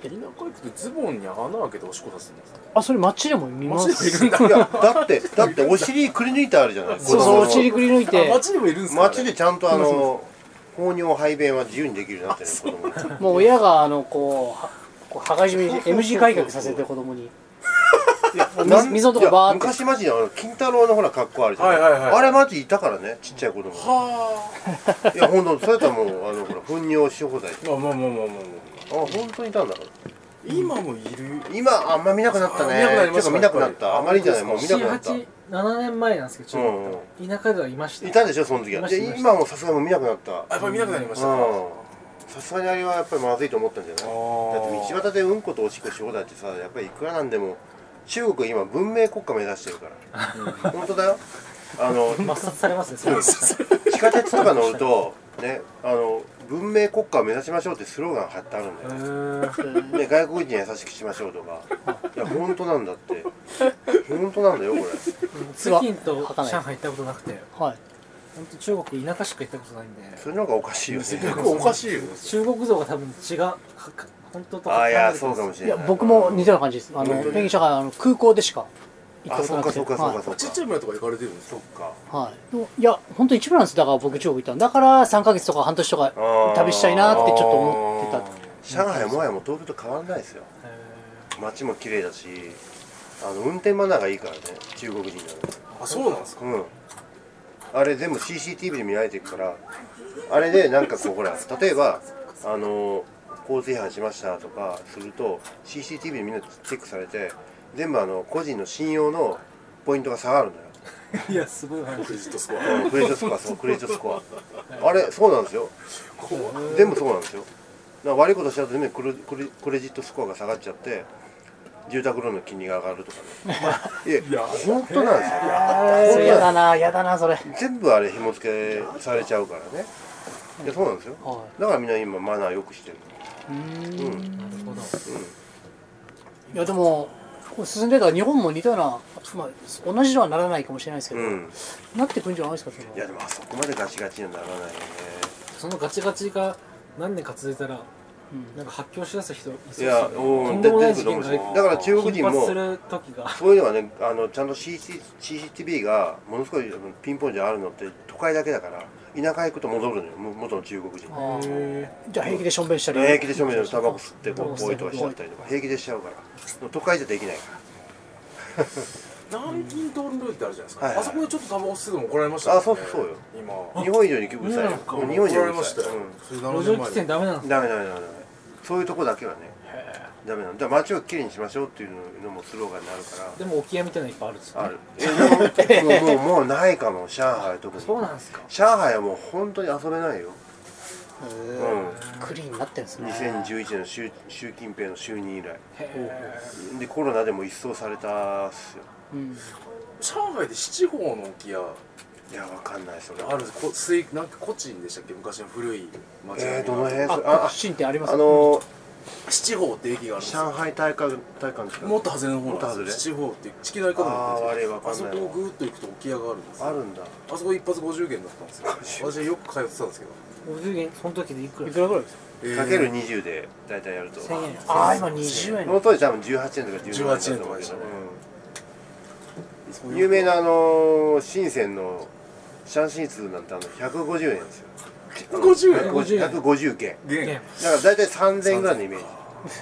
うん、田舎行くとズボンに穴開けておしっこ出すんですか？ あ、それ街でも見ます。 街でいるんだ。 いやだってだってお尻くり抜いてあるじゃない。 そうそう、お尻くり抜いて街でもいるんですか？ 街でちゃんとあの放尿排便は自由にできるようになってる子供もう親があのこうはこう羽交い締め M 字開脚させて子供にいや溝とかバーって昔マジであの金太郎のほら格好あるじゃない、はいはいはい、あれマジいたからねちっちゃい子供はあいやほんとそれとはもうあのほら糞尿し放題まあまあまあまあまああ本当にいたんだから今もいる今あんま見なくなったね見なくなりました見なくなったあまりじゃないもう見なくなったなな、ななねんまえなんですけど中国と、うん、田舎ではいましたいたでしょその時はで今もさすがに見なくなったやっぱり見なくなりましたさすがにあれはやっぱりまずいと思ったんじゃないだって道端でうんことおしっこし放題ってさやっぱりいくらなんでも中国今文明国家目指してるから本当だよあの抹殺されますね地下鉄とか乗るとねあの文明国家を目指しましょうってスローガン貼ってあるんだよ、ね、外国人に優しくしましょうとかいや本当なんだって本当なんだよこれ北京と上海行ったことなくて、 はい、 本当中国田舎しか行ったことないんでそれなんかおかしいよねおかしいよ中国像が多分違う本当とああいやそうかもしれないいや僕も似たような感じですあの北京上海あの空港でしか行ったことなくてそうかそうかそうかちっちゃい村とか行かれてるんですか？ そっかはいいや本当一部なんですだから僕中国行ったんだからさんかげつとか半年とか旅したいなってちょっと思ってた上海もはやも東京と変わらないですよ街も綺麗だしあの運転マナーがいいからね中国人なのあそうなんですかうんあれ全部 シーシーティーブイ で見られてるからあれでなんかこうほら例えばあの交通違反しましたとかすると シーシーティーブイ でみんなチェックされて全部あの個人の信用のポイントが下がるのよいやすごい話クレジットスコアクレジットスコアそうクレジットスコアあれそうなんですよ全部そうなんですよだから悪いことしちゃうと全部クレ、クレ、クレジットスコアが下がっちゃって住宅ローンの金利が上がるとかねいや、いや本当なんですよやだなやだなそれ全部あれ紐付けされちゃうからねいやそうなんですよ、はい、だからみんな今マナーよくしてるうーん、うん、なるほど、うん、いやでも進んでたら日本も似たような、まあ、同じのはならないかもしれないですけど、うん、なってくんじゃないですかそのいやでもあそこまでガチガチにはならないよねそのガチガチが何年か続いたら、うん、なんか発狂しだす人いそうですよね。いや、 とんでもない事件がだから中国人もする時がそういうのはねあのちゃんと シーシーティーブイ がものすごいピンポイントであるのって都会だけだから田舎行くと戻るのよ元の中国人じゃあ平気でしょんべんしたり平気でしょんべんしたりタバコ吸ってこうポイとかしちゃったりとか平気でしちゃうから都会じゃできないから南京トールルーってあるじゃないですか、はいはい、あそこでちょっとタバコ吸っても怒られましたねあそうそうよ今日本以上にうるさいよ日本以上にうるさい路上喫煙ダメなんですかダメダメダメそういうとこだけはねダメなのだから街をきれいにしましょうっていうのもスローガンになるからでも置き屋みたいなのいっぱいあるんですよ、ね、 あるえでももうもうもうないかも上海特にそうなんですか上海はもう本当に遊べないようんクリーンになってるんですねにせんじゅういちねんの習習近平の就任以来でコロナでも一掃されたっすよ、 うん、上海で七宝の置き屋いやわかんないそれあるこ水なんかコチンでしたっけ昔の古い町えー、どの辺あコチンってありますあの七宝って駅があるんですよ上海大会大会ですかもっと外れの方なんですよ七宝って地球の相方あああれわかんないあそこをグーッと行くと置き屋があるんですよあるんだあそこ一発ごじゅうげんだったんですよ私はよく通ってたんですけどごじゅうげんその時でいくらいくらぐらいですか、 えー、かけるにじゅうで大体やるとせんえんああ今にじゅうえんその当時多分じゅうはちえんとかじゅうはちえんとかでしたね、うん、有名なあの深センのシャンシーツなんてあのひゃくごじゅうえんですよひゃくごじゅうえんひゃくごじゅうげんだから大体さんぜんえんぐらいのイメージ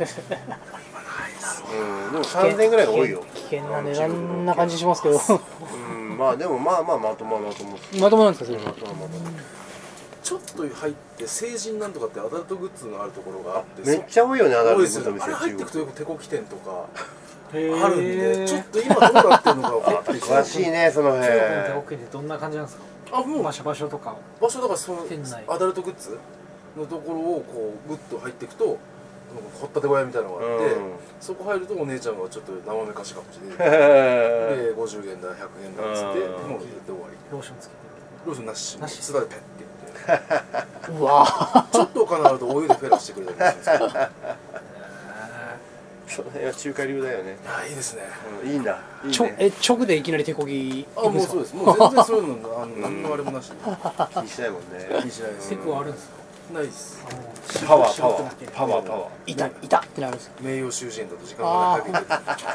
うん、でもさんぜんえんぐらいが多いよ危険な値段な感じしますけどうんまあでもまあまあまともなと思うまともなんですかそれまともまともちょっと入って成人なんとかってアダルトグッズのあるところがあってめっちゃ多いよねアダルトグッズの店あれ入ってくとよく手こき店とかあるんでちょっと今どうなってるのか分かって詳しいねその辺中国の手こきってどんな感じなんですかあもう場所場所とか場所だからその店内アダルトグッズのところをこうグッと入っていくと掘ったて小屋みたいなのがあって、うん、そこ入るとお姉ちゃんがちょっと生めかしかもしれないでごじゅうげんだひゃくえんだっつって、うん、もう入れて終わりローションつけてローションなしなしつだでペッてやってうわちょっとお金あるとお湯でフェラしてくれたりするんですけどその辺は中華流だよね。 あいいですね、 うん、いいんだいい、ね、 ちょえ直でいきなり手こぎあもうそうですもう全然そういうのあの何のあれもなしで気にしないもんね。 気にしないですテクはあるんですか？ ないですパワーパワーパワーパワいたいたってなるんですよ。 名誉囚人だと時間がかけて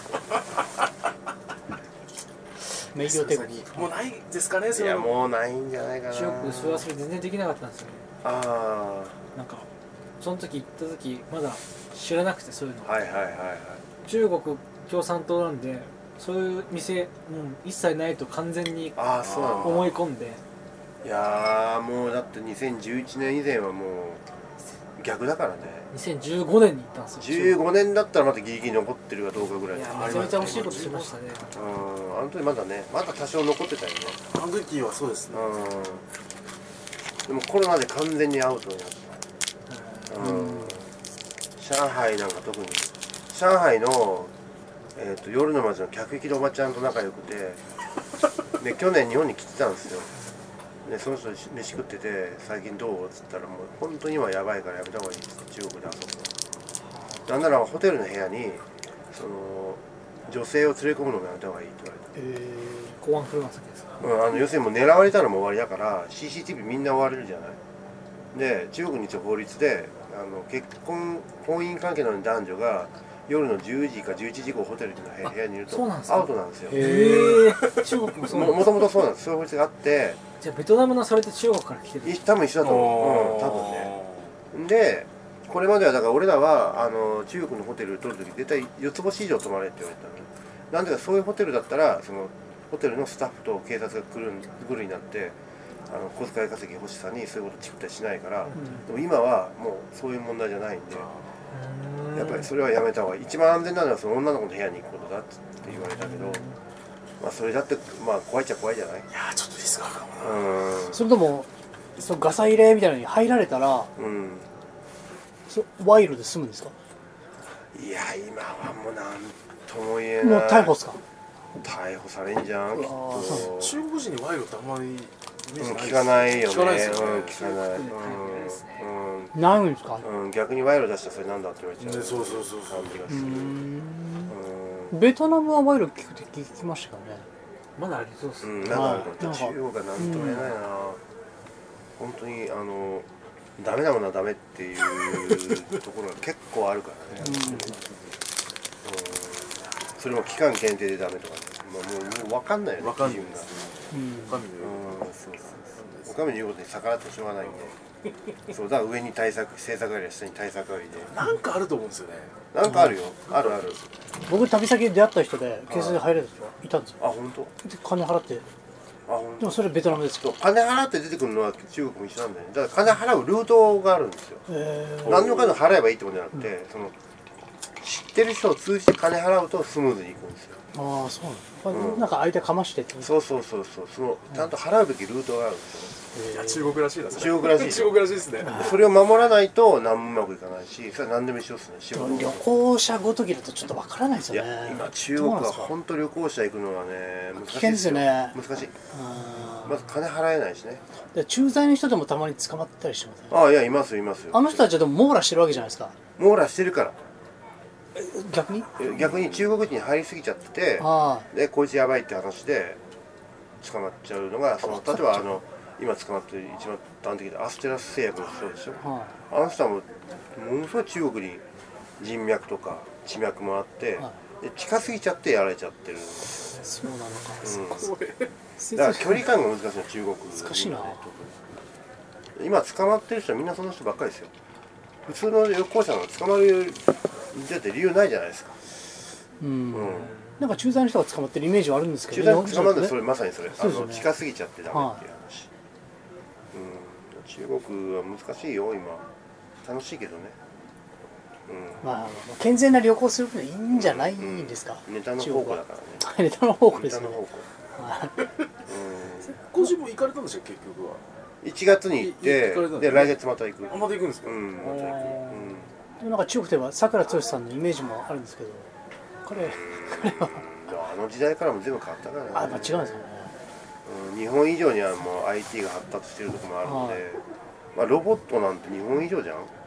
名誉手こぎもうないですかねー。いやそれはもうないんじゃないかな。 中国それはそれ全然できなかったんですよね。 あなんかその時行った時まだ知らなくてそういうの、 あはいはいはいはい。 中国共産党なんでそういう店もう一切ないと完全にああそうなんだ。 思い込んで、 いやーもうだってにせんじゅういちねん以前はもう逆だからね。 にせんじゅうごねんに行ったんですよ。 じゅうごねんだったらまたギリギリ残ってるかどうかぐらい。 いやあめちゃめちゃ惜しいことしましたね。 うんあの時まだねまだ多少残ってたよね。 あの時はそうですねうんでもコロナで完全にアウトになった。うん上海なんか特に上海の、えー、と夜の街の客引きのおばちゃんと仲良くてで去年日本に来てたんですよ。でその人飯食ってて最近どうっつったらもう本当に今やばいからやめた方がいいっつって中国で遊ぶの。なんならホテルの部屋にその女性を連れ込むのもやめた方がいいって言われて、 え公安フランスですか？ うん、あの要するにもう狙われたらもう終わりだから シーシーティーブイ みんな追われるじゃない。で中国に一応法律であの結婚婚姻関係の男女が夜のじゅうじかじゅういちじ以降ホテルの部屋にいるとアウトなんですよ。 へえ中国もそうなんですか？ ももともとそうなんです。そういう法律があって、 じゃあベトナムのそれって中国から来てるんですか？ 多分一緒だと思う、うん、多分ね。でこれまではだから俺らはあの中国のホテルを取るとき絶対よっつ星以上泊まれって言われたの。なんでかそういうホテルだったらそのホテルのスタッフと警察が来る来るになってあの小遣い稼ぎ欲しさにそういうことチクったりしないから、うん、でも今はもうそういう問題じゃないんでやっぱりそれはやめた方がいい。一番安全なのはその女の子の部屋に行くことだって言われたけど、まあそれだってまあ怖いっちゃ怖いじゃない。いやちょっとリスクあるかもな。 うんそれともそのガサ入れみたいなのに入られたら、うん、そ賄賂で済むんですか？ いや今はもうなんとも言えない。 もう逮捕っすか？ 逮捕されんじゃんきっと。 中国人に賄賂ってあんまりイメージない、うん、聞かないよね。 聞かないですよね、 うん、聞かない、 うん、ないんですか？ うん、逆に賄賂出したらそれなんだって言われちゃう、 ね、そうそうそうそう感じがする。うんベトナムは賄賂聞くって聞きましたよね。 まだありそうですね、 うん、なんかあると中国はなんとも言えないな、うん、本当にあのダメなものはダメっていうところが結構あるからね、うんうん、それも期間限定でダメとかね、もう、もう分かんないよね、 分かんない基準が、 うん、お上の言うこと、 そうそうそう、お上の言うことに逆らってしょうがないんでそうだから上に対策、政策ありや下に対策ありでなんかあると思うんですよね。 なんかあるよ、あるある。 僕旅先で出会った人で警察に入れた人いたんですよ。 あ、本当？ で金払って。 あ、本当？ でもそれベトナムですけど。 金払って出てくるのは中国も一緒なんだよね。だから金払うルートがあるんですよ。何の金払えばいいってことじゃなくて、うん、その知ってる人を通じて金払うとスムーズにいくんですよ。 ああ、そうなんです、うん、なんか相手かましてってこと？ そうそうそうそう、そのちゃんと払うべきルートがあるんですよ。 いや中国らしいですね。 中国らしい。 中国らしいですね。 それを守らないと何もうまくいかないし、それは何でも一緒ですね。仕事旅行者ごときだとちょっとわからないですよね。 いや今中国は本当旅行者行くのはね難しいですよ。 危険ですよね。 難しい。まず金払えないしね。 で駐在の人でもたまに捕まったりしてますね。 ああいやいますいますよ。 あの人たちはでも網羅してるわけじゃないですか。 網羅してるから。 逆に？逆に中国人に入りすぎちゃってて、でこいつやばいって話で捕まっちゃうのがその例えばあの。今捕まってる一番端的でアステラス製薬の人でしょ、はい、あの人はもうものすごい中国に人脈とか地脈もあって、はい、で近すぎちゃってやられちゃってるんですよ。そうなのか、 うん、だから距離感が難しいの中国、 難しいな。 今捕まってる人はみんなその人ばっかりですよ。普通の旅行者が捕まるだって理由ないじゃないですか。うん、うんなんか駐在の人が捕まってるイメージはあるんですけど、 駐在の人が捕まるのそれまさにそれ、そ、ね、あの近すぎちゃってダメっていう話、はいうん、中国は難しいよ今。楽しいけどね、 うん、まあ健全な旅行するのいいんじゃないんですか、 うん、ネタの宝庫だからねネタの宝庫ですね。 ネタの宝庫今週も行かれたんですよ結局は。 いちがつに行ってで来月また行く。 あまた行くんですか。 うんまた行く、うん、でもなんか中国といえば佐倉剛さんのイメージもあるんですけど彼彼はあの時代からも全部変わったからね。 あやっぱ違うんですよね、 うん、日本以上にはもう アイティー が発達してるところもあるので、まあ、ロボットなんて日本以上じゃん。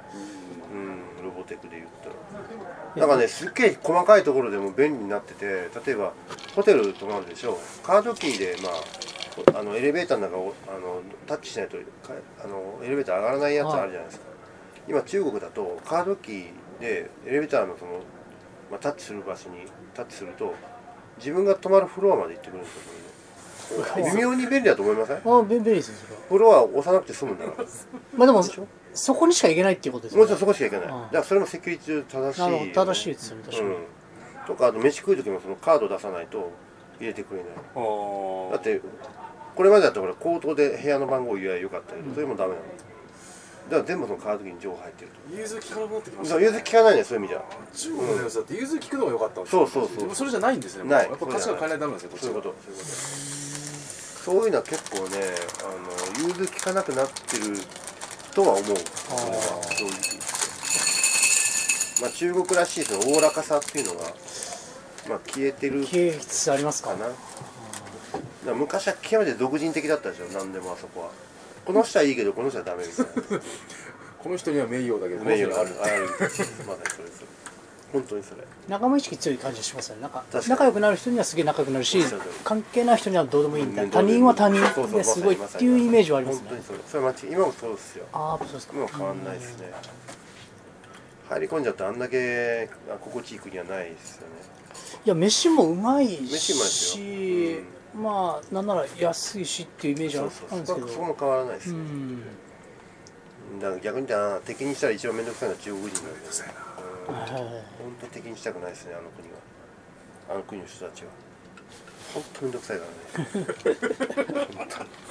うん、ロボテクで言ったらなんかねすっげえ細かいところでも便利になってて、例えばホテル泊まるでしょ、カードキーでまああのエレベーターの中をあのタッチしないとあのエレベーター上がらないやつあるじゃないですか。今中国だとカードキーでエレベーターのその、まあ、タッチする場所にタッチすると自分が泊まるフロアまで行ってくるんですよ。微妙に便利だと思いません？ あ、便利ですよそれは。 フロアを押さなくて済むんだから。 まあでもそこにしか行けないっていうことですよね。 もちろんそこしか行けない。だからそれもセキュリティ正しい、ね。 正しいですよね確かに。うん、 とかあと飯食う時もそのカード出さないと入れてくれない。だってこれまでだったら口頭で部屋の番号を言えばよかったけど、それもダメなの。だから全部そのカードキーに情報入ってると。 融通聞かなくなってきましたね。 融通聞かないね、そういう意味じゃ。 中国のやつだって融通聞くのが良かったんですよ。そうそうそう。 でもそれじゃないんですね。 ない。 やっぱ価値観変えないとダメなんですよ。 そういうこと。そういうこと。そういうのは結構ね、あの融通聞かなくなってるとは思う。それは正直。まあ中国らしいそのおおらかさっていうのがまあ消えてる消えつつありますかな。だから昔は極めて独人的だったでしょ、何でもあそこは。この人はいいけどこの人はダメみたいな。 この人には名誉だけど名誉があるある。まさにそれそれ。本当にそれ。 仲間意識強い感じがしますよね。なんか仲良くなる人にはすげえ仲良くなるし、関係ない人にはどうでもいいみたいな。他人は他人ですごいっていうイメージはありますね。 本当にそれ。それは間違い。今もそうですよ。 ああ、そうですか。 今も変わんないですね。入り込んじゃってあんだけ心地いい国はないですよね。いや飯もうまいし、 飯うまいですよ。 うん、まあなんなら安いしっていうイメージはあるんですけど、 そこも変わらないですね。うん、だから逆に言ったら敵にしたら一番面倒くさいのは中国人なんですよ。本当敵にしたくないですね、あの国は。あの国の人たちは。本当面倒くさいからね。本当に。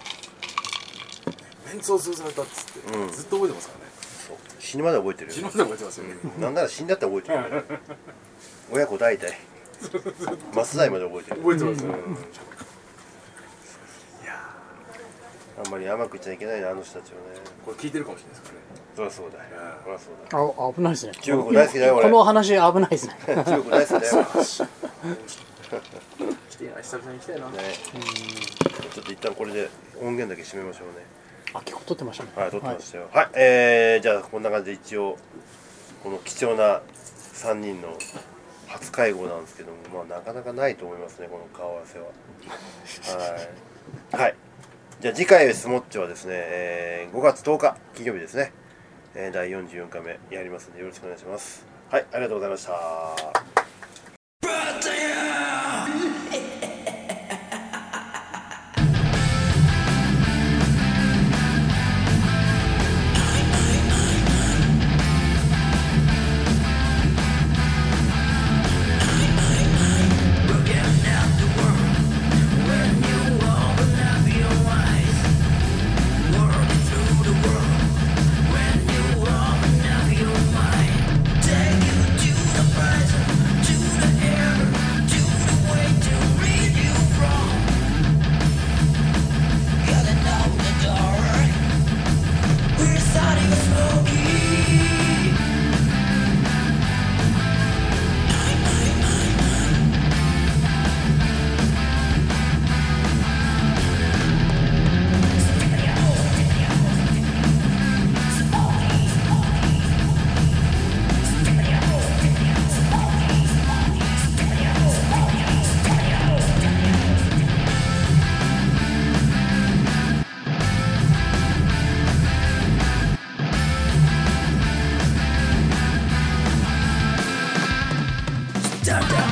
メンツを潰されたっつって、うん、ずっと覚えてますからね。 そう死ぬまで覚えてるよ。 死ぬまで覚えてますよね。 なんなら死んだって覚えてる。親子代々。末代まで覚えてる。 覚えてますよ。 あんまり甘く言っちゃいけないな、あの人たちはね。 これ聞いてるかもしれないですからね。 そりゃそうだよ。そりゃそうだ。 あ、危ないですね。 中国大好きだよ、俺。 この話危ないですね。 中国大好きだよ。 来てない、久々に来たいな。ね。 ちょっと一旦これで音源だけ締めましょうね。 あ、結構撮ってましたね。 はい、撮ってましたよ。はい、えー、じゃあこんな感じで一応この貴重なさんにんの初会合なんですけども、まあなかなかないと思いますね、この顔合わせは。はい。はい。じゃあ次回スモッチョはですね、えー、ごがつとおか金曜日ですね、えー、だいよんじゅうよんかいめやりますのでよろしくお願いします。はい、ありがとうございました。 Dun, dun.